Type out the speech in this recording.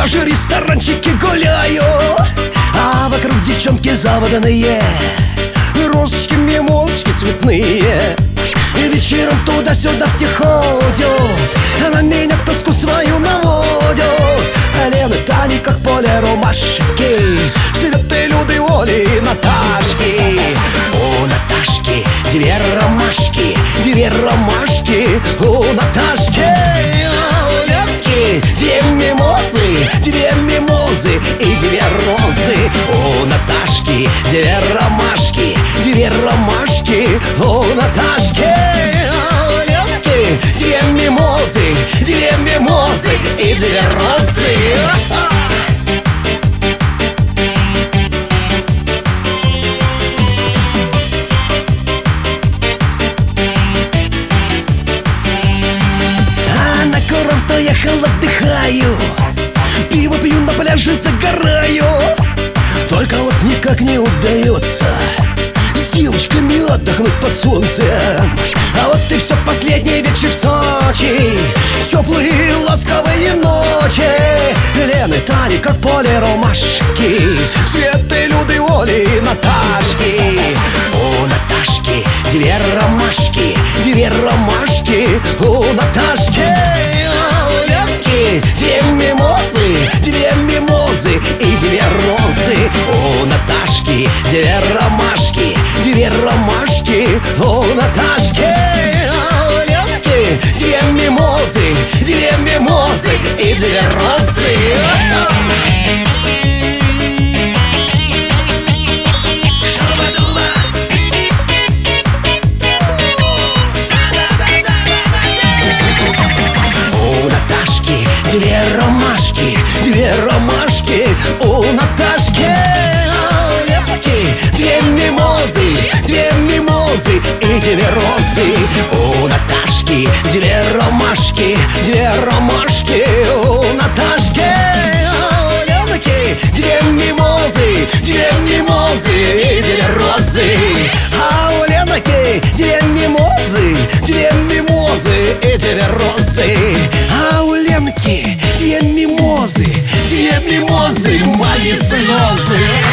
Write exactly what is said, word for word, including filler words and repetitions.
пляже, ресторанчики гуляю, а вокруг девчонки заводанные, розочки, мимозочки цветные. Вечером туда-сюда все ходят, а на меня тоску свою наводят. Лены, Тани, как поле ромашки, Светы, Люды, Оли и Наташки. У Наташки две ромашки, две ромашки у Наташки. А у Ленки две мимозы, две мимозы и две розы. У Наташки две ромашки, две ромашки у Наташки. А у Ленки две мимозы, две мимозы и две розы. А на курорт уехал, отдыхаю, пиво пью, на пляже загораю. Только вот никак не удается с девочками отдохнуть под солнцем. А вот и все, последний вечер в Сочи, теплые ласковые ночи. Лены, Тани, как поле ромашки, Светы, Люды, Оли и Наташки. У Наташки две ромашки, две ромашки у Наташки. А у Ленки две мимозы, две мимозы и две розы. У Наташки две ромашки, две ромашки у Наташки. А у Ленки две мимозы, две мимозы и две розы. У Наташки две ромашки, две ромашки у Наташки. А у Ленки две мимозы, две мимозы и две розы. У Наташки две ромашки, две ромашки у Наташки. А у Ленки две мимозы, две мимозы и две розы. А у Ленки две мимозы, две мимозы и две розы. А у Ленки две мимозы, две мимозы, мои слезы.